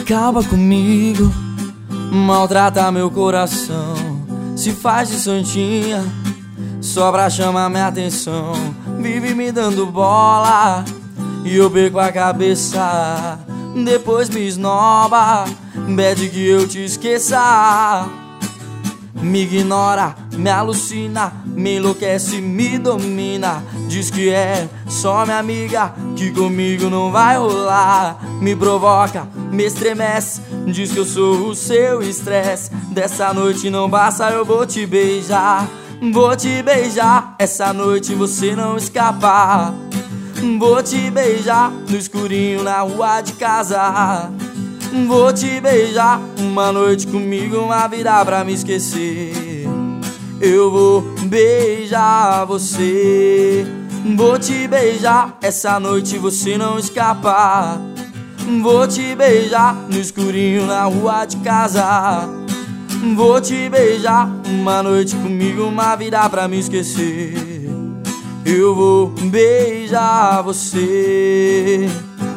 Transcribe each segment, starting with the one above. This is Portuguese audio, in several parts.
Acaba comigo, maltrata meu coração, se faz de santinha só pra chamar minha atenção. Vive me dando bola e eu perco a cabeça, depois me esnoba, pede que eu te esqueça. Me ignora, me alucina, me enlouquece, me domina. Diz que é só minha amiga, que comigo não vai rolar. Me provoca, me estremece, diz que eu sou o seu estresse. Dessa noite não basta, eu vou te beijar. Vou te beijar, essa noite você não escapa. Vou te beijar no escurinho na rua de casa. Vou te beijar, uma noite comigo, uma vida pra me esquecer. Eu vou beijar você. Vou te beijar, essa noite você não escapa. Vou te beijar no escurinho na rua de casa. Vou te beijar, uma noite comigo, uma vida pra me esquecer. Eu vou beijar você.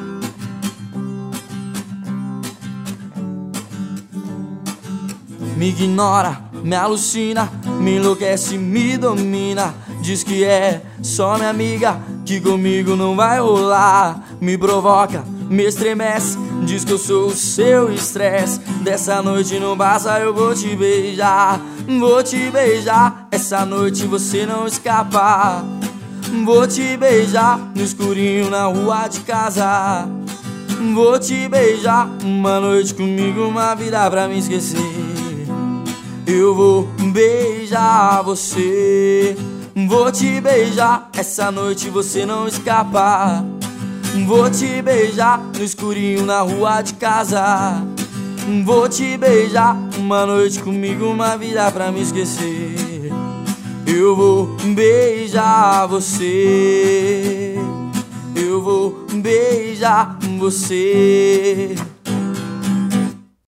Me ignora, me alucina, me enlouquece, me domina. Diz que é só minha amiga, que comigo não vai rolar. Me provoca, me estremece, diz que eu sou o seu estresse. Dessa noite não basta, eu vou te beijar. Vou te beijar, essa noite você não escapa. Vou te beijar no escurinho na rua de casa. Vou te beijar, uma noite comigo, uma vida pra me esquecer. Eu vou beijar você. Vou te beijar, essa noite você não escapa. Vou te beijar no escurinho na rua de casa. Vou te beijar, uma noite comigo, uma vida pra me esquecer. Eu vou beijar você. Eu vou beijar você.